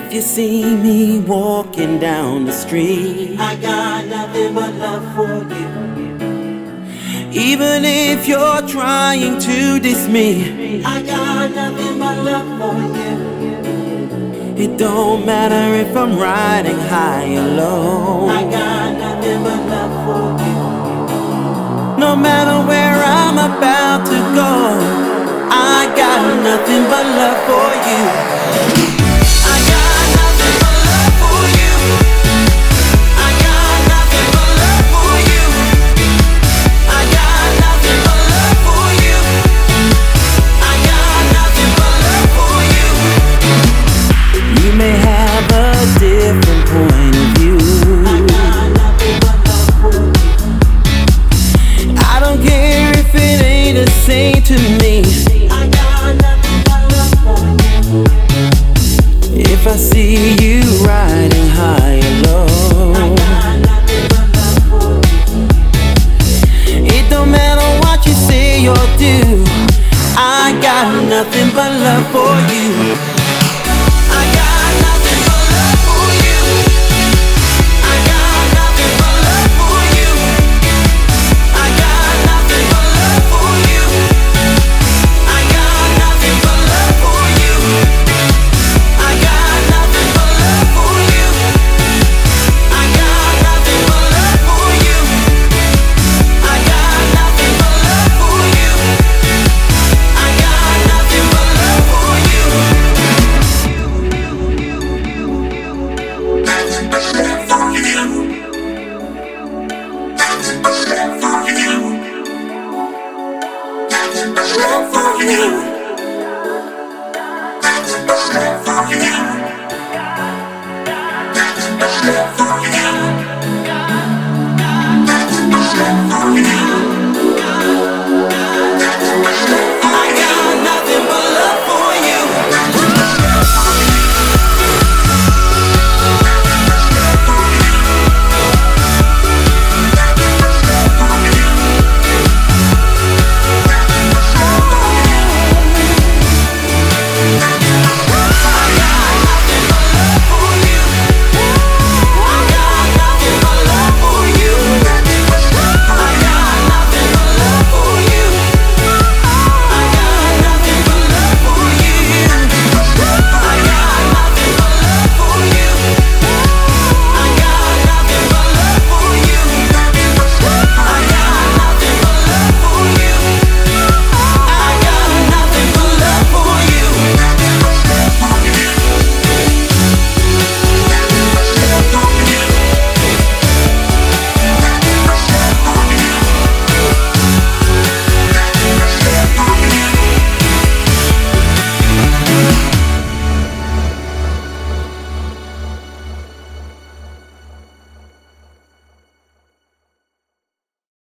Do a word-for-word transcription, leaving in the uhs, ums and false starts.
If you see me walking down the street, I got nothing but love for you. Even if you're trying to diss me, I got nothing but love for you. It don't matter if I'm riding high or low, I got nothing but love for you. No matter where I'm about to go, I got nothing but love for you. Say to me, I got nothing but love for you. If I see you riding high or low, I got nothing but love for you. It don't matter what you say or do, I got nothing but love for you. Love for you.